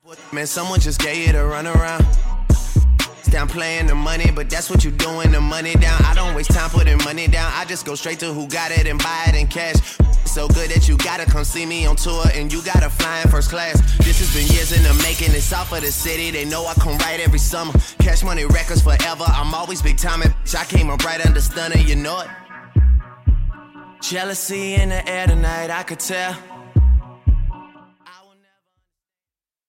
Man, someone just gave you the runaround. Down playing the money, but that's what you doing, the money down. I don't waste time putting money down. I just go straight to who got it and buy it in cash. So good that you gotta come see me on tour and you gotta fly in first class. This has been years in the making. It's off of the city. They know I come right every summer. Cash Money Records forever. I'm always big time and I came up right under Stunner, you know it. Jealousy in the air tonight, I could tell.